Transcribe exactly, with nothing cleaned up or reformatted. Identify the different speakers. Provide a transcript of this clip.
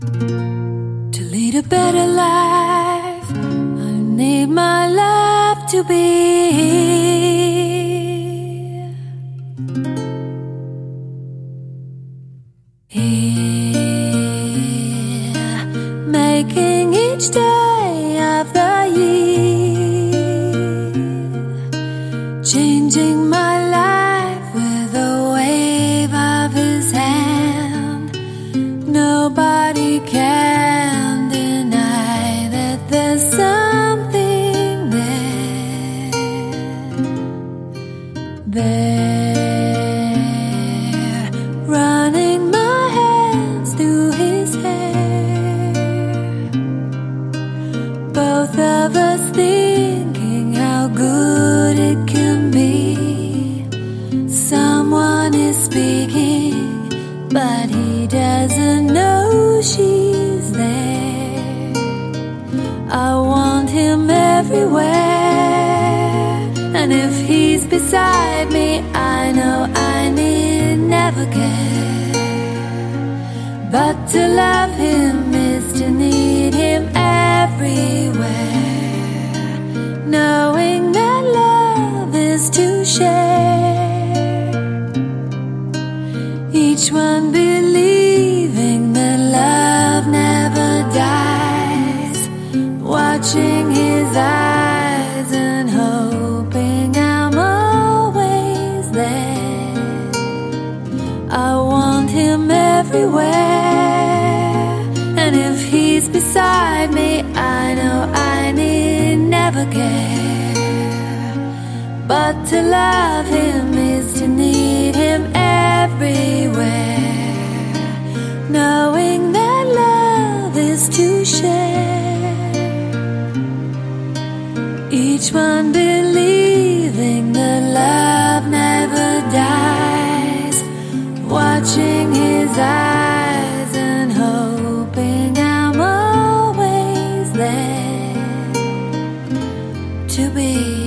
Speaker 1: To lead a better life, I need my love to be here, making each day of the year, changing my life with a wave of his hand. Nobody can deny that there's something there, there, running my hands through his hair, both of us thinking how good it can be. Someone is speaking, but he doesn't know she's there. I want him everywhere, and if he's beside me, I know I need never care. But to love him is to need him everywhere, knowing that love is to share, each one believing that love never dies, watching his eyes and hoping I'm always there. I want him everywhere, and if he's beside me, I know I need never care. But to love him is to need him everywhere, knowing that love is to share, each one believing that love never dies, watching his eyes and hoping I'm always there to be.